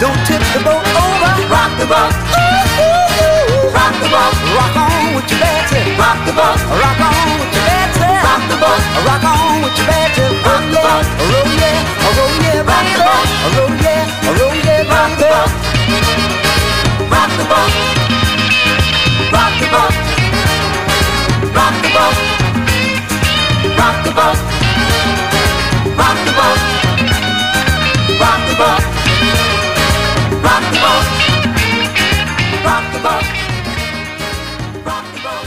Don't tip the boat over. Rock the boat. Ooh, ooh, ooh. Rock the boat. Rock on with your bad tip. Rock the boat. Rock on with your bad tip. Rock the boat. Rock on with your bad tip. Rock the boat. Roll yeah, roll yeah, Rock the boat. roll yeah, roll yeah, Rock the boat. Rock the boat. Rock the boat. Rock the boat. Rock the boat. Rock the boat. Rock the boat. Rock the boat. Rock the boat. Rock the boat.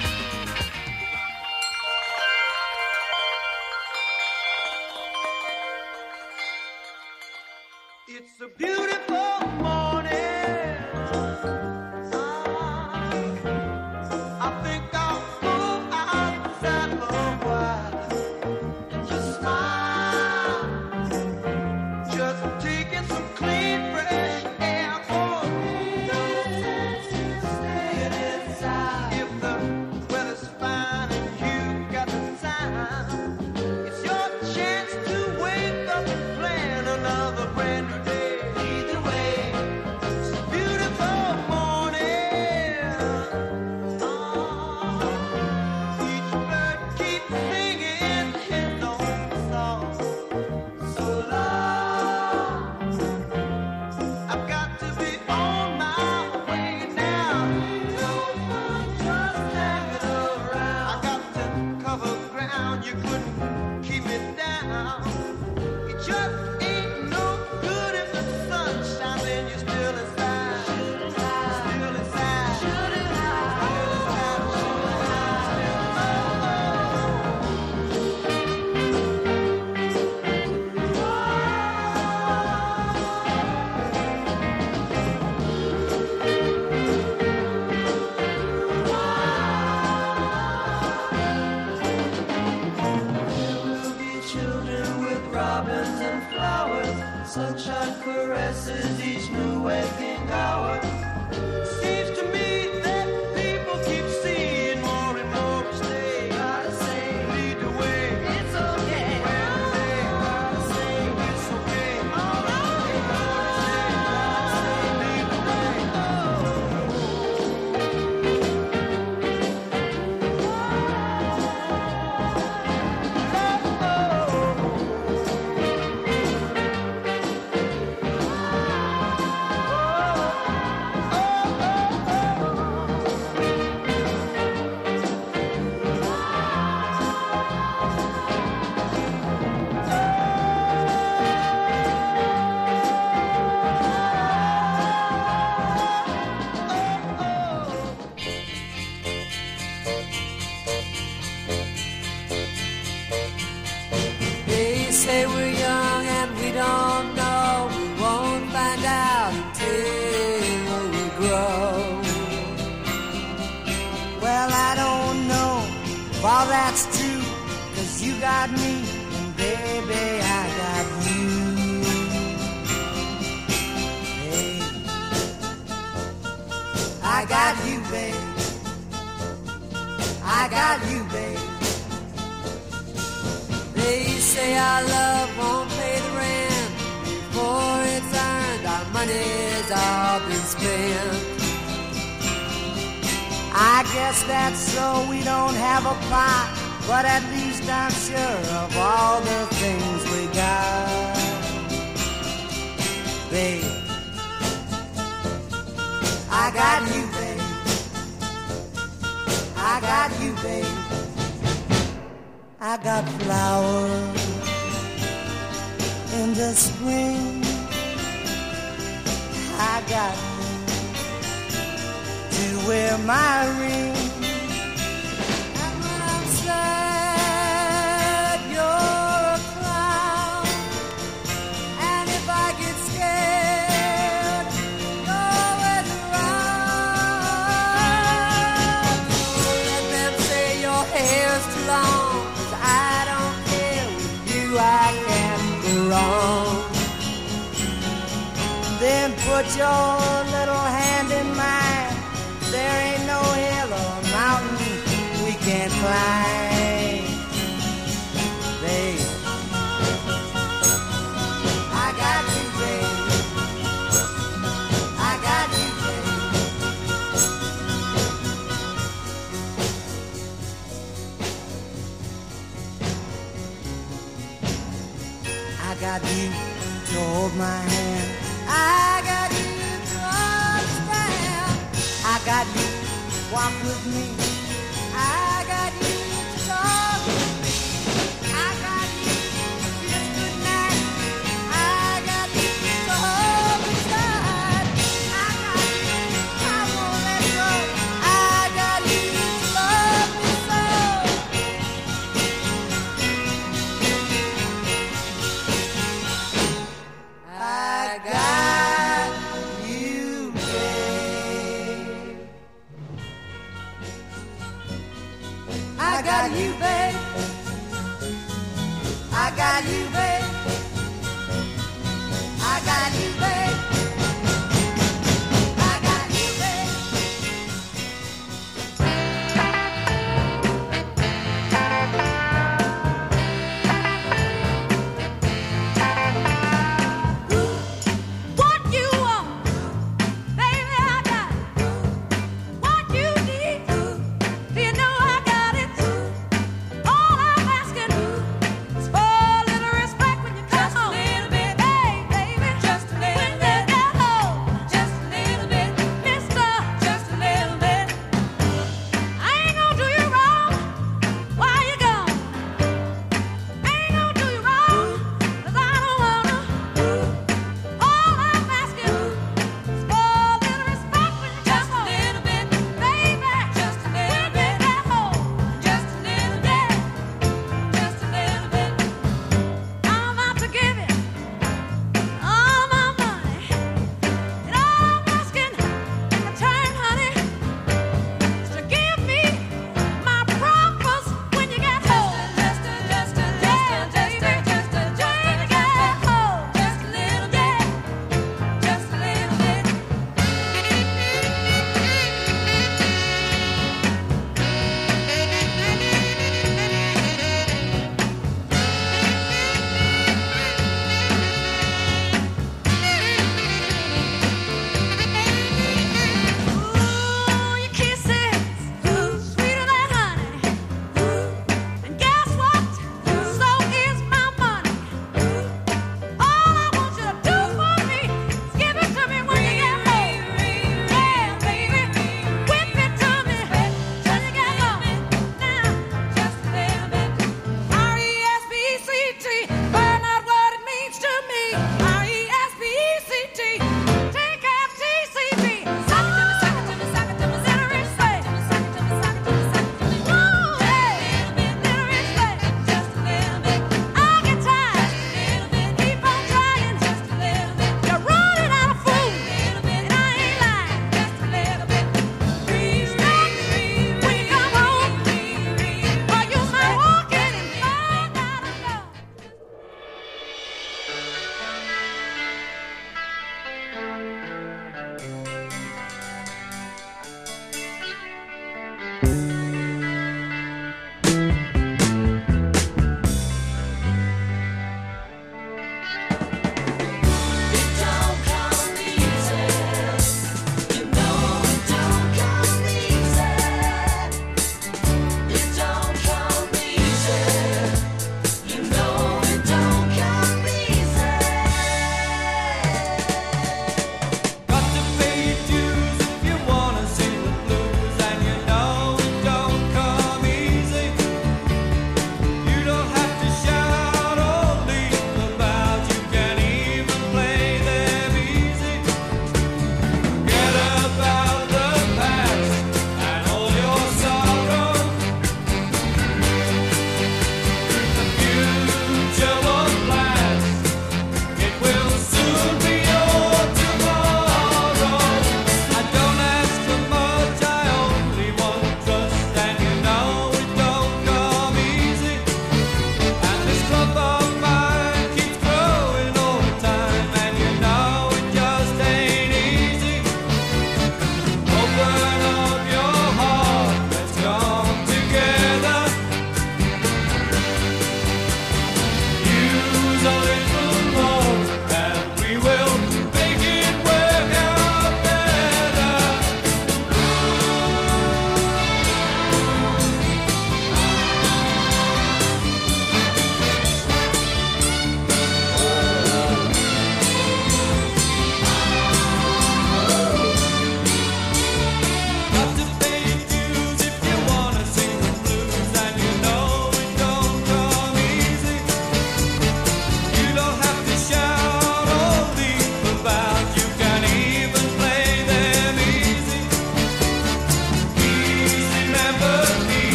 It's a beautiful morning. I think I'll go outside for a while and just smile. Just taking some clean, fresh air for me. Staying inside. If the weather's fine and you got the time, it's your chance to wake up and plan another brand new day. Either way, it's a beautiful morning. Each bird keeps singing his own song. So long, I've got to be on my way now. No more just hanging around. I got to cover ground, you couldn't keep me down. It just ain't no good if the sun shines and you're still inside. Still inside. Still will be children with robins and flowers. Sunshine caresses each new waking hour. Seems to me that people keep seeing more and more each day. Gotta say, lead the way. It's okay. Gotta say, it's okay. All right. Gotta say, lead the way. They say we're young and we don't know. We won't find out until we grow. Well, I don't know if all that's true, 'cause you got me and baby I got you. Hey, I got you, babe. I got you, babe. They say our love won't pay the rent before it's earned. Our money's all been spent. I guess that's so we don't have a pot, but at least I'm sure of all the things we got. Babe, I got you, babe. I got you, babe. I got flowers in the spring. I got you to wear my ring. And when I'm sad, you're a clown. And if I get scared, you're always around. So let them say your hair's too long. I don't care, with you I can't go wrong. Then put your little hand in mine. There ain't no hill or mountain we can't climb. Babe, I got you, babe. got you to hold my hand. I got you to understand. I got you to walk with me. I got you to talk with me. I got you to kiss goodnight. I got you to hold me tight. I got you, I won't let go. I got you to love me so. I got you, babe. I got you, babe. I got you, babe. I got you, babe. I got you, babe. What you want, baby, I got it. What you need, do you know I got it?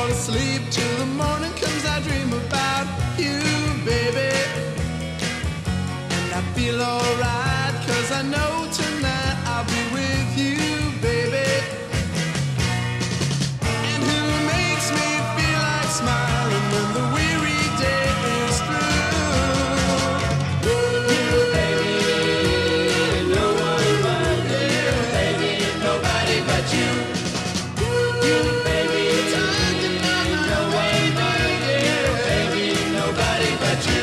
to sleep till the morning comes. I dream about you, baby. And I feel alright, 'cause I know tonight I'll be with you, baby. And who makes me feel like smiling when the weary day is through? You, baby, no one but you, baby, nobody but you. You, baby, talking about no one but you, baby, nobody but you.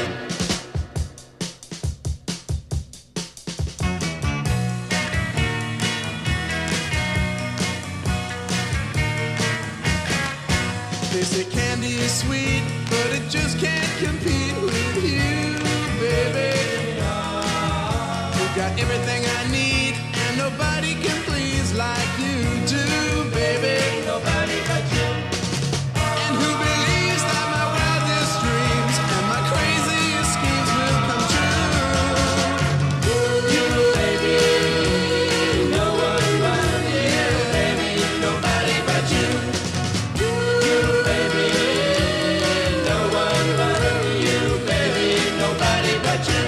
They say candy is sweet, but it just can't compete with you, baby. You got everything I need, and nobody can please like you do, baby. Nobody but you. And who believes that my wildest dreams and my craziest schemes will come true? You, baby, no one but you, baby, nobody but you. You, baby, no one but you, baby, nobody but you.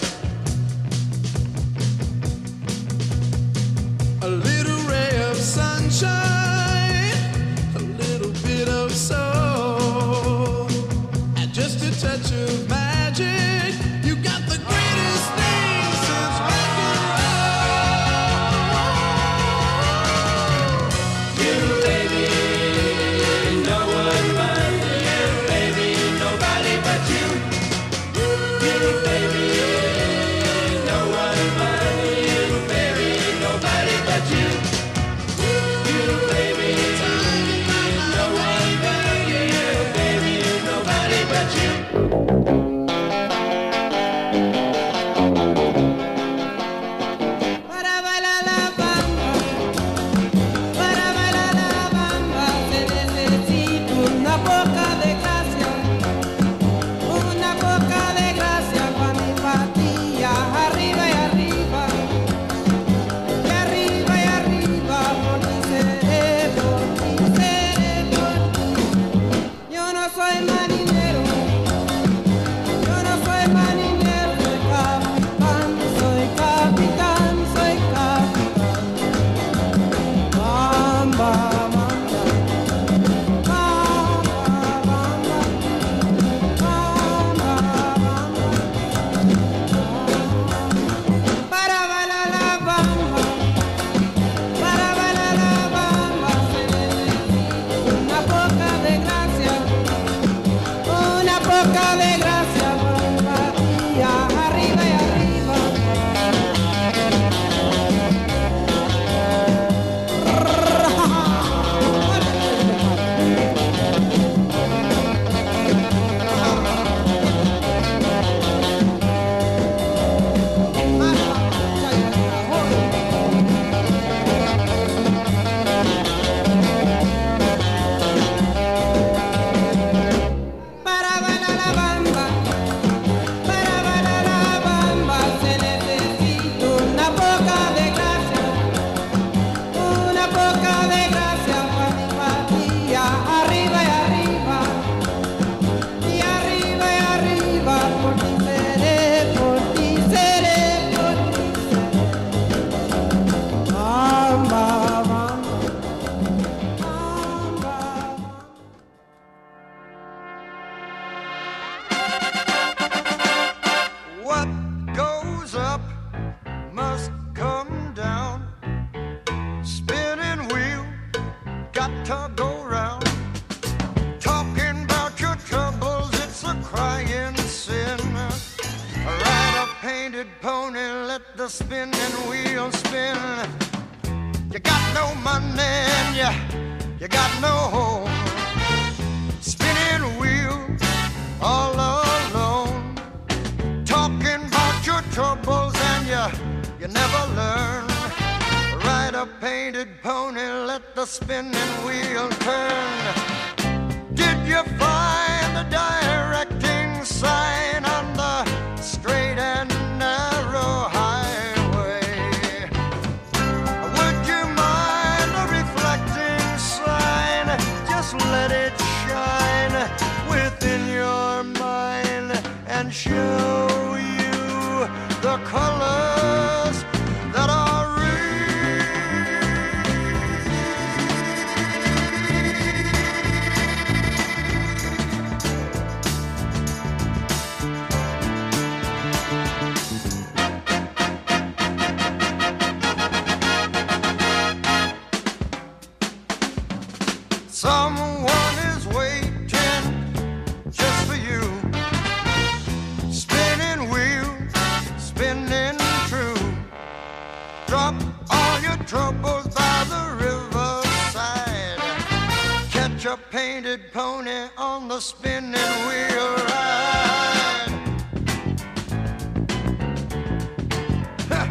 A little ray of sunshine, a little bit of soul, and just a touch of magic. You got the greatest thing since rock and roll. You, baby, no one but you, baby, nobody but you. You, baby, no one but you, baby, nobody but you. You, baby, no one but you, baby, nobody but you. Para bailar la bamba, para bailar la bamba se necesita una poca de gracia, pa' mi patilla, arriba y arriba, y arriba y arriba, por ti seré, por ti seré, por ti. Yo no soy marinero, yo no soy marinero, soy capitán, soy capitán. Bamba, bamba, bamba, bamba, para bailar la bamba, para bailar la bamba se necesita una poca de gracia, una poca de gracia por mi patilla, arriba y arriba. Para bailar la bamba, para bailar la bamba se necesita una poca de gracia, una poca de gracia para mi patilla, arriba y arriba, y arriba y arriba, por ti seré, por ti seré, por ti seré. Bamba, bamba, bamba. What goes up must come down. Spinning wheel, got to go round. Talking about your troubles, it's a crying sin. Ride a painted pony, let the spinning wheel spin. You got no money and you got no home. Spinning wheel, all alone. Talking about your troubles and you never learn. Ride a painted pony, let the spinning wheel turn. Did you find the directing sign on the straight and narrow highway? Would you mind the reflecting sign? Just let it shine. and show you the colors that are real. Someone is waiting just for you. Spinning wheels, spinning true. Drop all your troubles by the riverside. Catch a painted pony on the spinning wheel ride. Ha!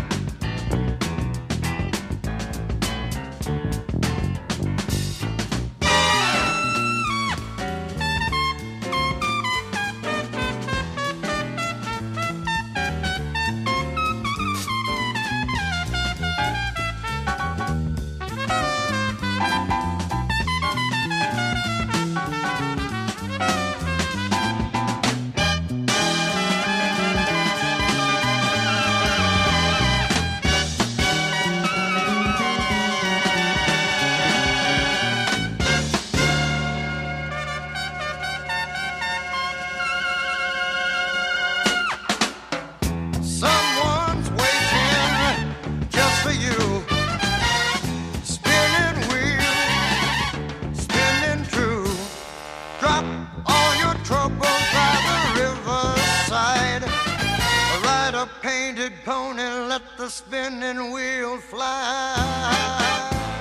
Someone's waiting just for you. Spinning wheels, spinning true. Drop all your troubles by the riverside. Ride a painted pony, let the spinning wheel fly.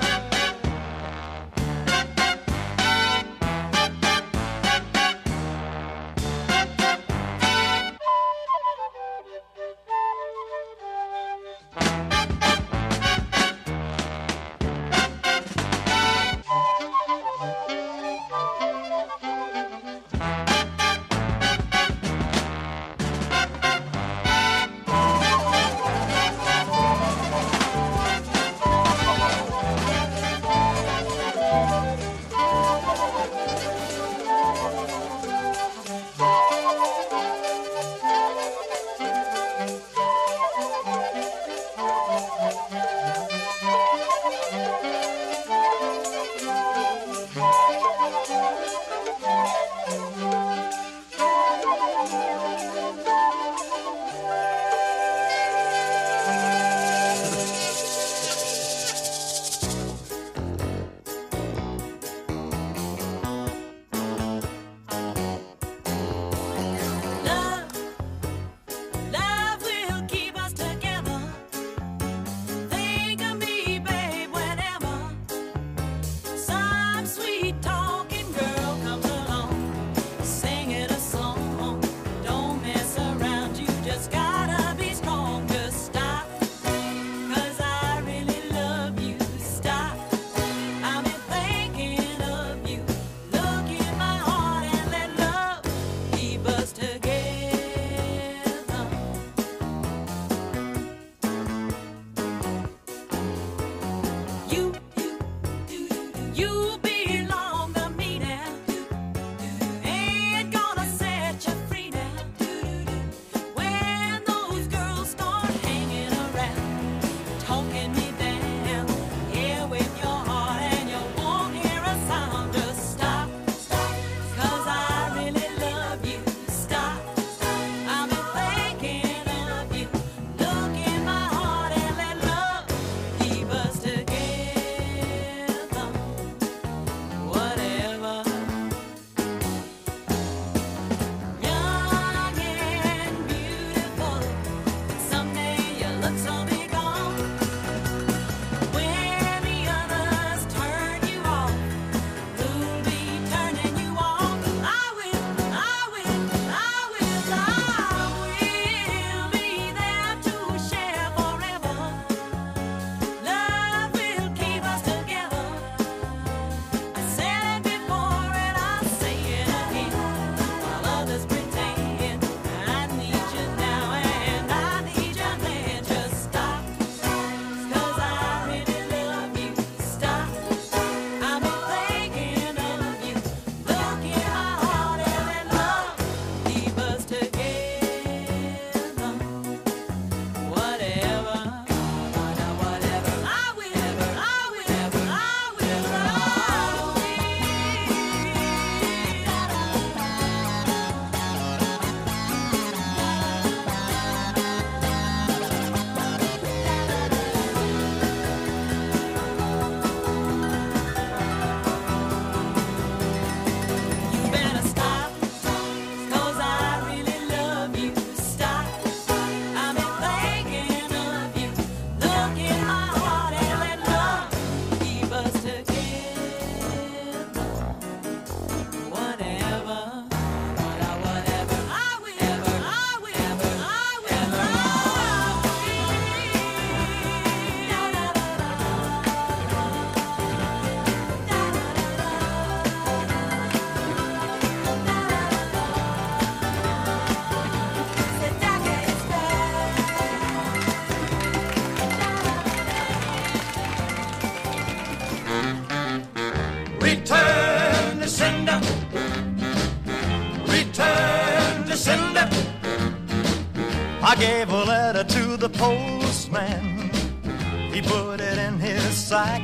Love, love will keep us together. Think of me, babe, whenever some sweet I gave a letter to the postman. He put it in his sack.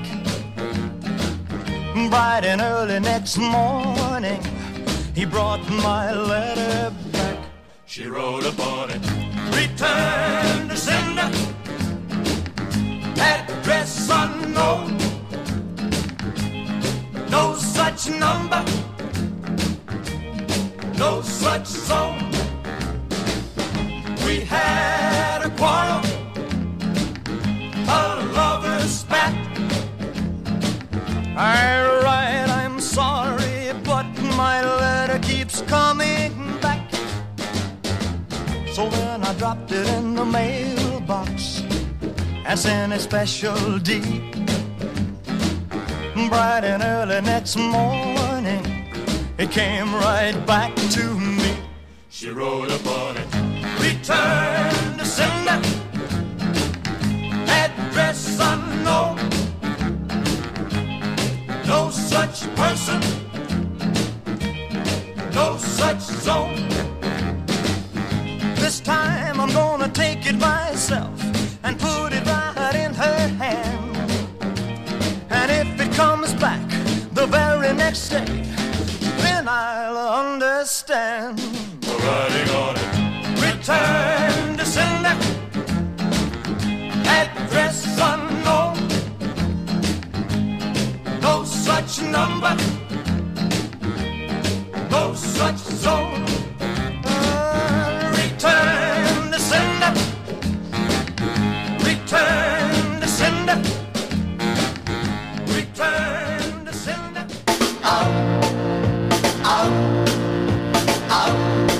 Bright and early next morning, he brought my letter back. She wrote upon it, return to sender, address unknown, no such number, no such zone. We had a quarrel, a lover's spat. Alright, I'm sorry, but my letter keeps coming back. So then I dropped it in the mailbox and sent a special deed. Bright and early next morning, it came right back to me. She wrote upon it, return to sender, address unknown, no such person, no such zone. This time I'm gonna take it myself and put it right in her hand. And if it comes back the very next day, then I'll understand. Writing on it, return to sender, address unknown, no such number, no such zone. Return to sender, return to sender, return to sender. Out, out, out.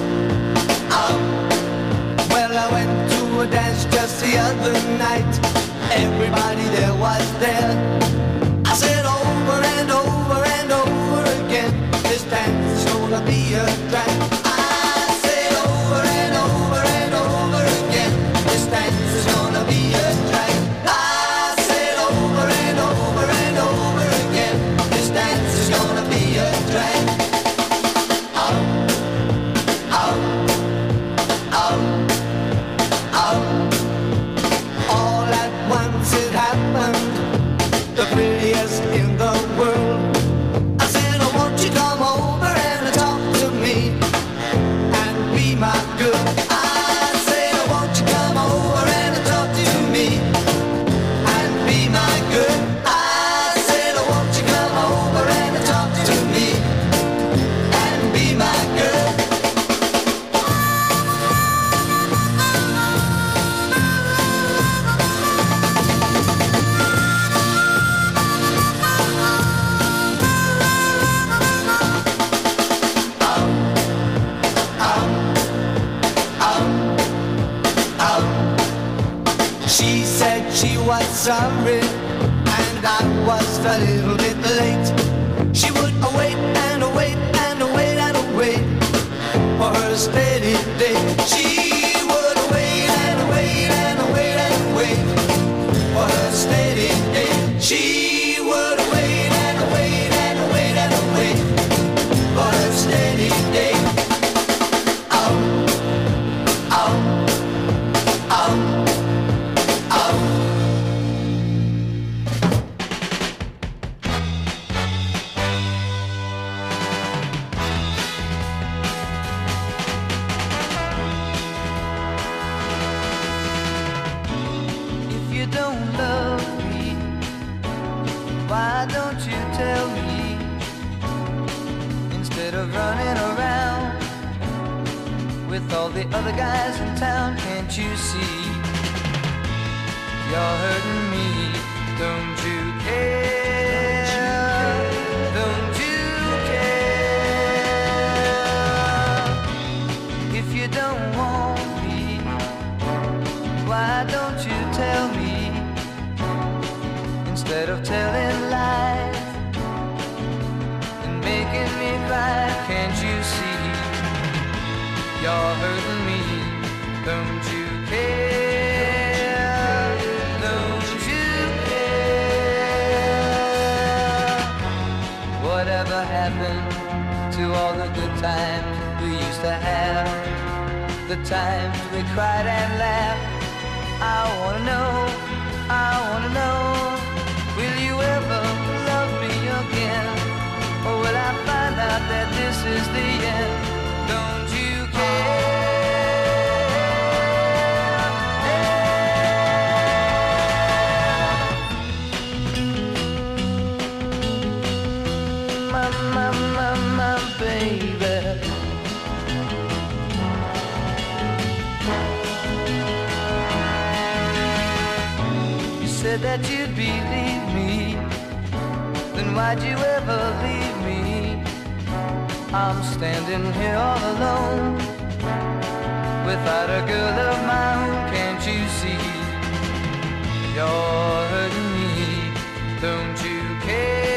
Well, I went to a dance just the other night. Everybody there was there. I said over and over and over again, this dance is gonna be a drag. I said over and over and over again, this dance is gonna be a drag. I said over and over and over again, this dance is gonna be a drag. Out, out, out, out. All at once it happened, the prettiest in the world. I said, oh, won't you come over and talk to me and be my girl? I said, oh, won't you come over and talk to me and be my girl? I said, oh, won't you come over and talk to me and be my girl? She said she was sorry and I was a little bit late. She would await and await and await and await for her steady day. She would await and await and await and wait for her steady day. She would await and await and await and wait for her steady day. Out, out, out. If you don't love me, why don't you tell me? Instead of running around with all the other guys in town, can't you see? You're hurting me, don't you care? Don't you care? If you don't want me, why don't you tell me? Instead of telling lies and making me cry, can't you see? You're hurting me, don't you care? Don't you care? Whatever happened to all the good times we used to have? the times we cried and laughed. I wanna know, will you ever love me again? Or will I find out that this is the end? Don't you care? My baby. You said that you'd believe me, then why'd you ever leave me? I'm standing here all alone, without a girl of my own. Can't you see? You're hurting me. Don't you care?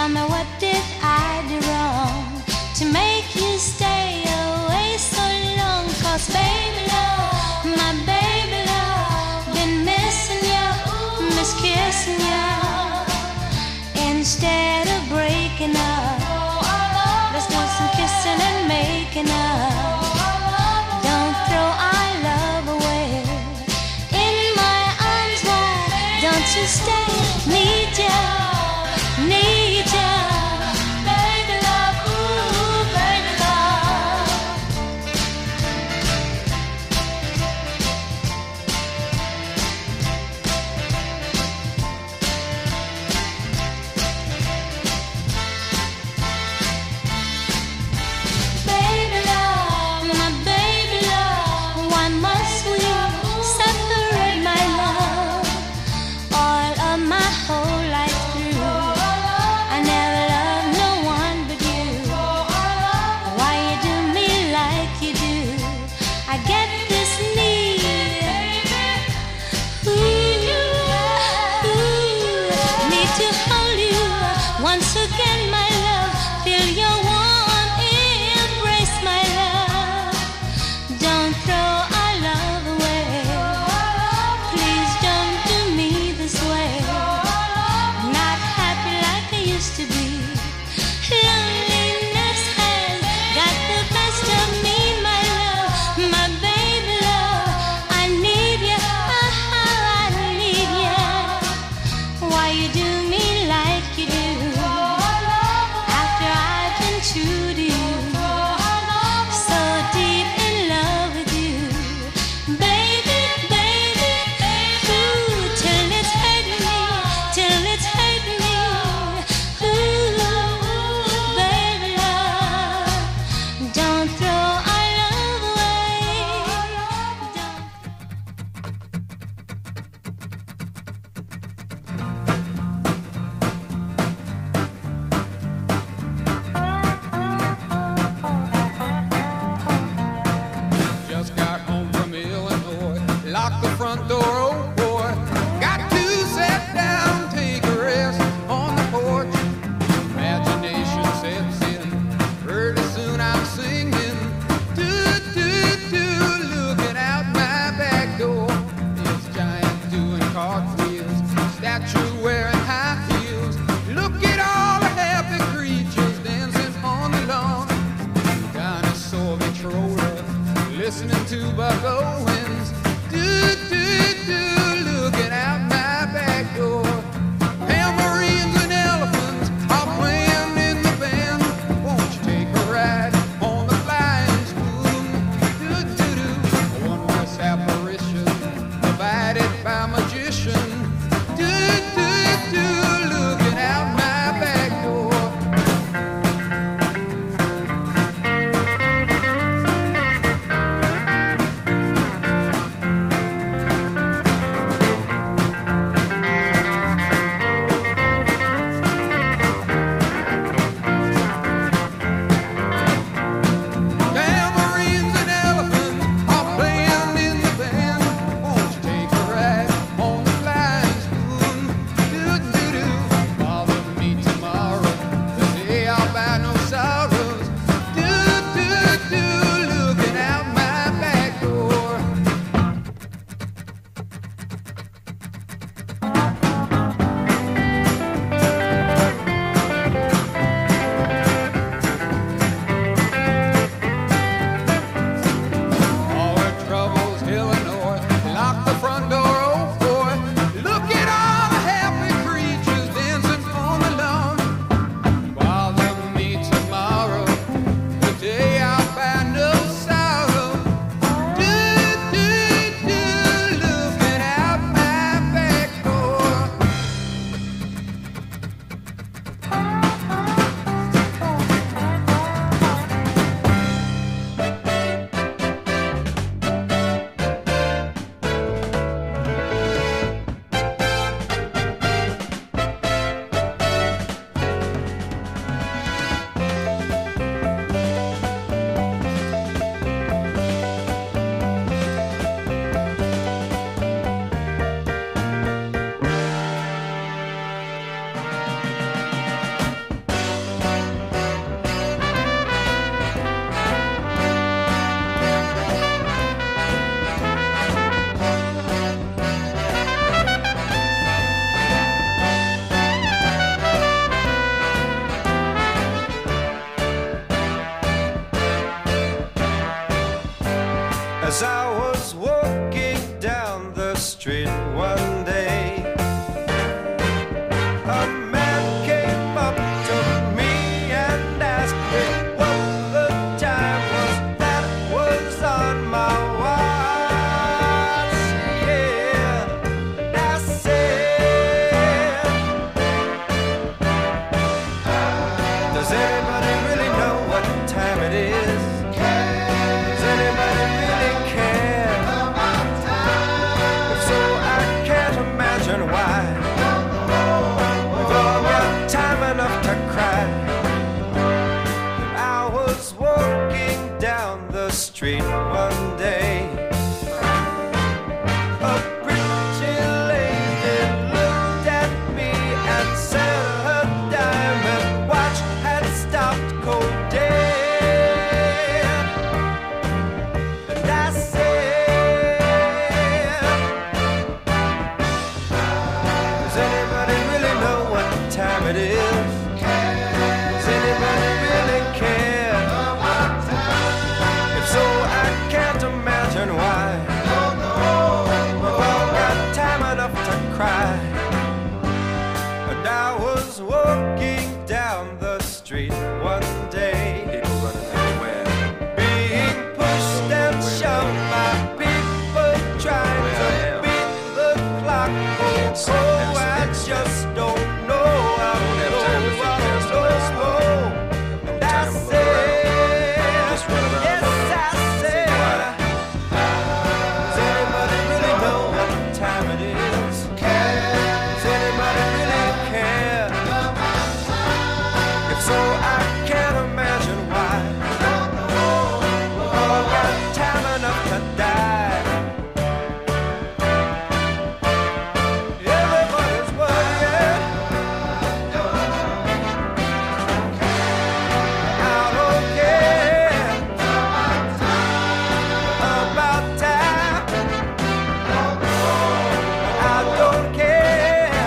Tell me, what did I do wrong to make you stay away so long? 'Cause baby love, my baby love, been missing you, miss kissing you. Instead of breaking up, let's do some kissing and making up. Don't throw our love away. In my arms, why don't you stay? Need ya, need ya, baby love, ooh, baby love. Baby love, my baby love, why must we separate, my love? All of my whole life through, I never loved no one but you. Why you do me like you do? I get this need, need to hold you once again, my love. Feel your warm embrace, my love. Don't throw our love away. Please don't do me this way. Not happy like I used to be. Loneliness has got the best of me, my love, my baby love. I need you, I need you. Why you do me like you do? After I've been true to you, so deep in love with you, baby, baby, ooh, till it's hurting me, till it's hurting me, ooh, baby love, don't throw our love away. Just got home from Illinois, locked the front door, oh boy. Got to sit down, take a rest on the porch. Imagination sets in, pretty soon I'm singing. Do, do, do, looking out my back door. This giant doing cartwheels, statue wearing high heels. Look at all the happy creatures dancing on the lawn. Dinosaur controller, listening to Buck Owens. Do, do, do, looking out my back door. Tambourines and elephants are playing in the band. Won't you take a ride on the flying spoon? Do, do, do, a wondrous apparition provided by magician. Do, do, do, looking out my back door. As I was walking down the street one day, a man came up to me and asked me what the time was that was on my watch. Yeah, and I said, does anybody really know what time it is? Does anybody really care? If so, I can't imagine why. We've all got time enough to cry. And I was walking down the street one day. A pretty lady looked at me and said her diamond watch had stopped cold dead. And I said, does anybody really know what time it is? Does anybody really care? If so, I can't imagine why. We've all got time enough to cry. And I was walking down the street one day, people running everywhere, being pushed and shoved by people trying to beat the clock. Oh, I just don't know. I don't know. And I said, yes, I said, does anybody really know what time it is? Does anybody really care? If so, I can't imagine why. We've all got time enough to die. Everybody's worried. I don't care about time. I don't care.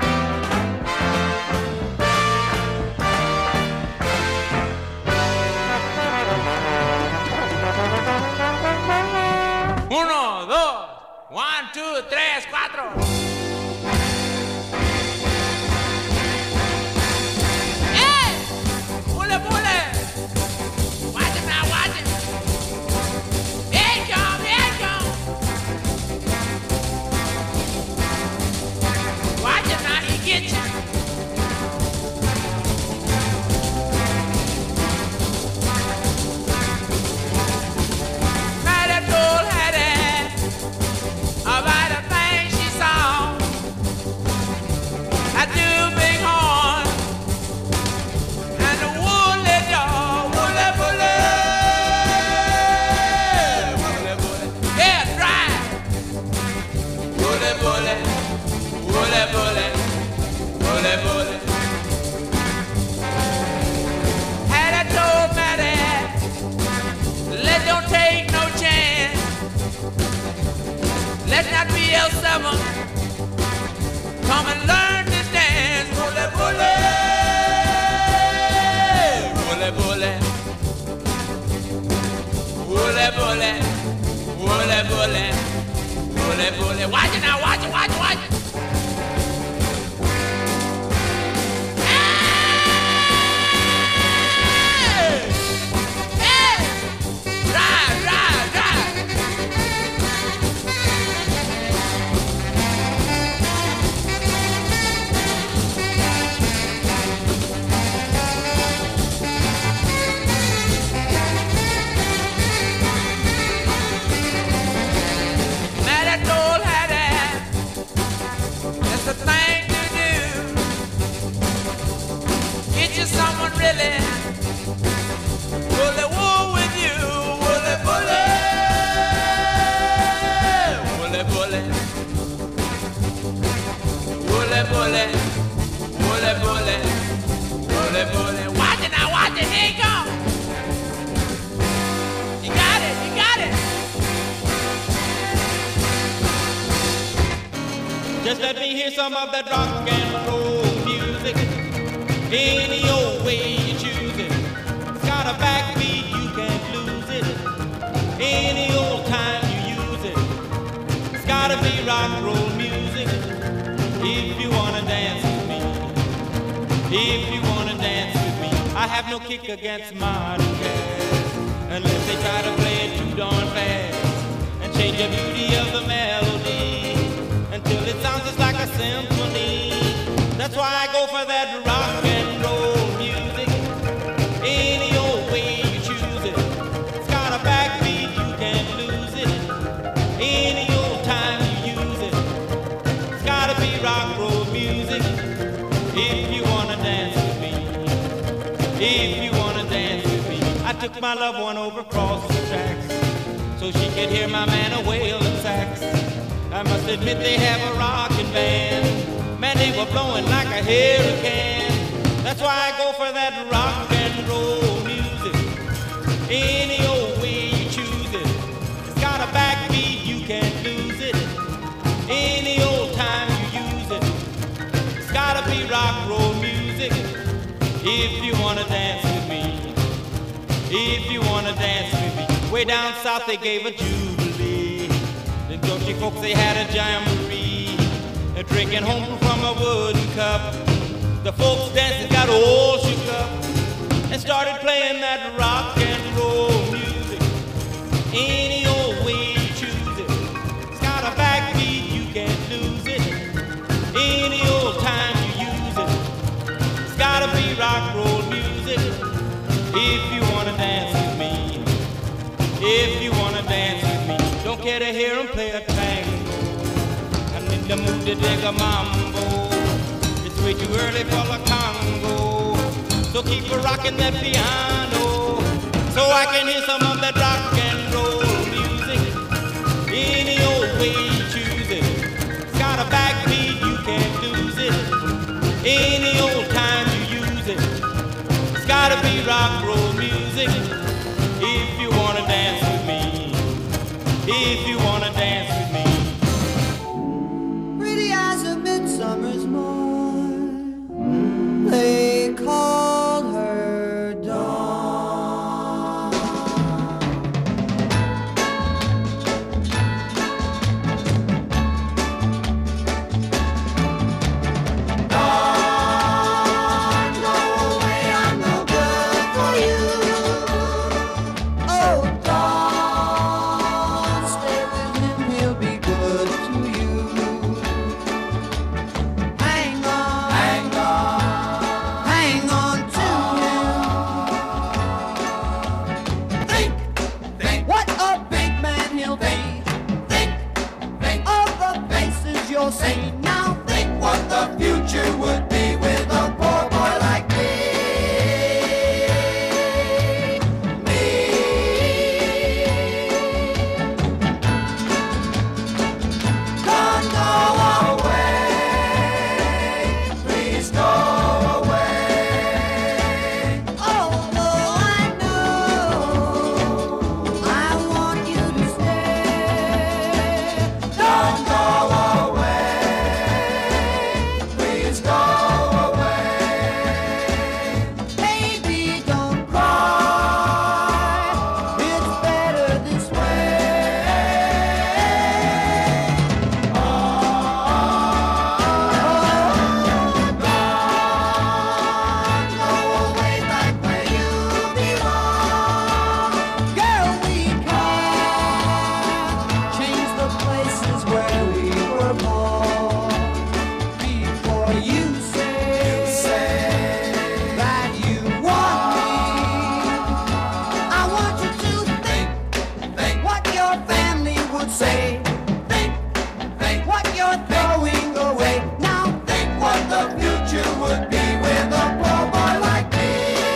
Uno, dos, 1, 2, 3, 4. ¡Eh! ¡Pule, pule! Watch him now, watch him. Here he come, here he come. Watch him now, he get you. Now that old Hattie about a thing she saw. I do big horn and the woolly dog, woolly bully, woolly bully, yeah, dry, woolly bully, woolly bully, woolly bully. Had I told Maddie, let don't take no chance. Let's not be L7. Come and learn this dance. Bully, bully. Bully, bully. Bully, bully. Bully, bully. Bully, bully. Watch it now, watch it, watch it, watch it. Hey! Hey! Drive, drive, drive. Now that old Hattie, that's the thing to do. Get you someone really bully wool with you, bully, bully, bully, bully, bully, bully, bully, bully, bully, bully. Watch it now, watch it, here he comes. You got it, you got it. Just let me hear some of that rock and roll music. Any old way you choose it. It's got a backbeat, you can't lose it. Any old time gotta be rock and roll music if you wanna dance with me. If you wanna dance with me, I have no kick against modern jazz unless they try to play it too darn fast and change the beauty of the melody until it sounds just like a symphony. That's why I go for that rock and roll music. Any old way you choose it, it's got a backbeat, you can't lose it. Any old time you use it, it's gotta be rock and roll music if you wanna dance with me. If you wanna dance with me, I took my loved one over across the tracks so she could hear my man a wailing sax. I must admit they have a rockin' band. Man, they were blowing like a hurricane. That's why I go for that rock and roll music. Any old way you choose it, it's got a backbeat, you can't lose it. Any old time you use it, it's gotta be rock and roll music if you wanna dance with me. If you wanna dance with me. Way down south they gave a jubilee. The Dutchy folks, they had a jamboree, drinking home from a wooden cup. The folks dancing got all shook up and started playing that rock and roll music. Any old way you choose it, it's got a backbeat, you can't lose it. Any old time you use it, it's gotta be rock and roll music if you wanna dance with me. If you wanna dance with me, don't care to hear 'em play a tango. I'm in the mood to dig a mambo. It's way too early for the Congo, so keep a rocking that piano so I can hear some of that rock and roll music. Any old way you choose it, it's got a backbeat, you can't lose it. Any old time you use it, it's gotta be rock and roll music if you wanna dance with me. If you wanna dance with me. Pretty as a midsummer's morn, they called her Dawn. Dawn, go away, I'm no good for you. Oh, Dawn, stay with him, he'll be good to you. Hang on, hang on to him. Think, what a big man he'll be. Think of the faces you'll see. Now think what the future would be with a poor boy like me. Don't go away, please go away. Although I know I want you to stay. Don't go away, please go away. Baby, don't cry, it's better this way. Go away back where you belong. Girl, we can't change the places where we were born. Before you say that you want me, I want you to think what your family would say. Think what you're throwing away. Now think what the future would be with a poor boy like me.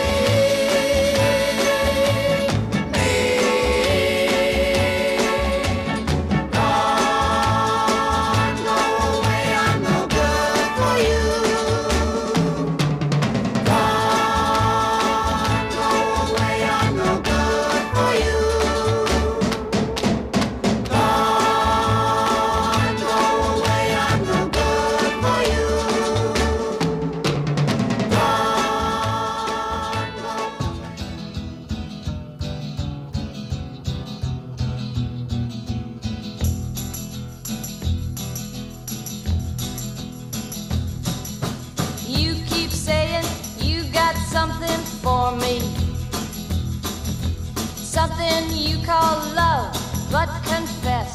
Don't go away, I'm no good for you. Don't go away, I'm no good for you. Don't call love, but confess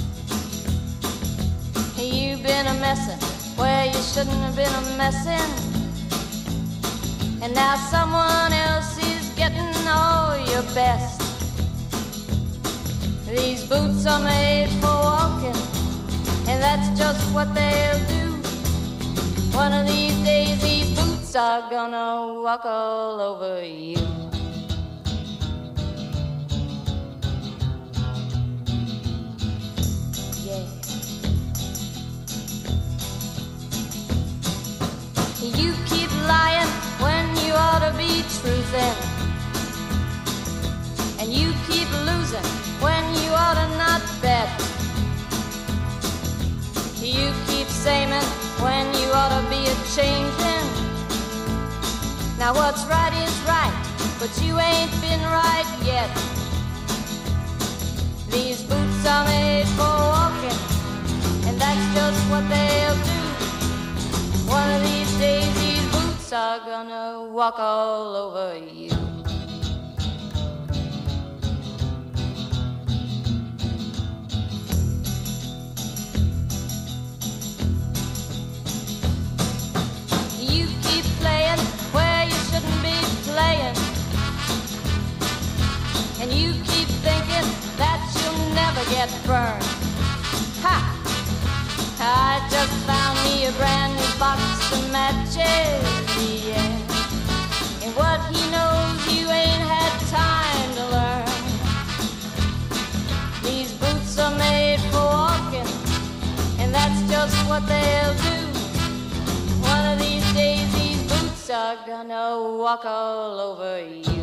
you've been a messin' where you shouldn't have been a messin', and now someone else is getting all your best. These boots are made for walking, and that's just what they'll do. One of these days these boots are gonna walk all over you. You keep lying when you ought to be truthin', and you keep losing when you ought to not bet. You keep saying when you ought to be a-changin'. Now what's right is right, but you ain't been right yet. These boots are made for walking, and that's just what they'll do. One of these days these boots are gonna walk all over you. You keep playing where you shouldn't be playing, and you keep thinking that you'll never get burned. Ha! I just found me a brand new box of matches, yeah. And what he knows you ain't had time to learn. These boots are made for walking, and that's just what they'll do. One of these days these boots are gonna walk all over you.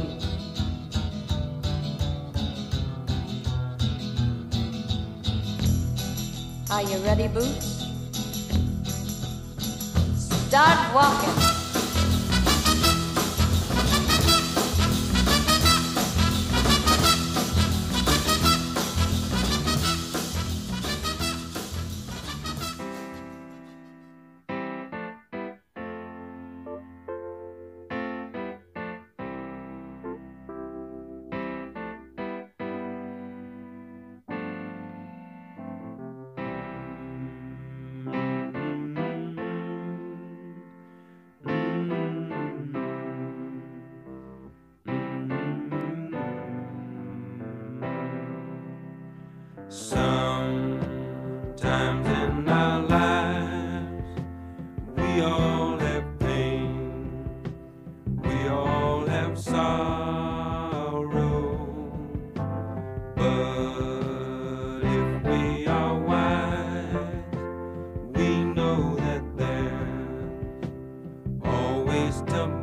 Are you ready, Boots? Start walking. Sometimes in our lives we all have pain, we all have sorrow, but if we are wise, we know that there's always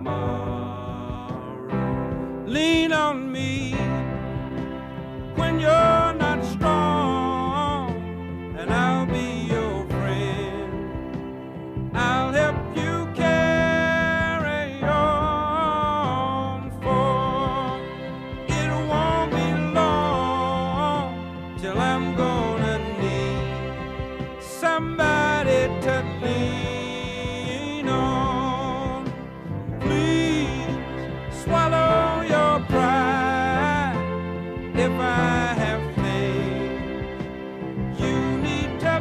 tomorrow. Lean on me when you're not strong, and I'll be your friend. I'll help you carry on, for it won't be long till I'm gonna need somebody to lean on. Please swallow your pride. If I have faith, you need to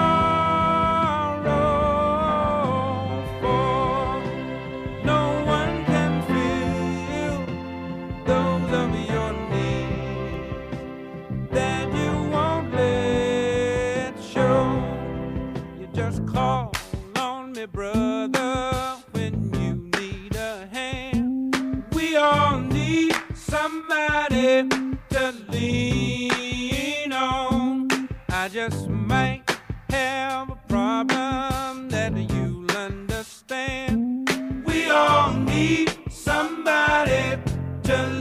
borrow, for no one can fill those of your needs that you won't let show. You just call on me, brother, when you need a hand. We all need somebody to lean on. I just might have a problem that you'll understand. We all need somebody to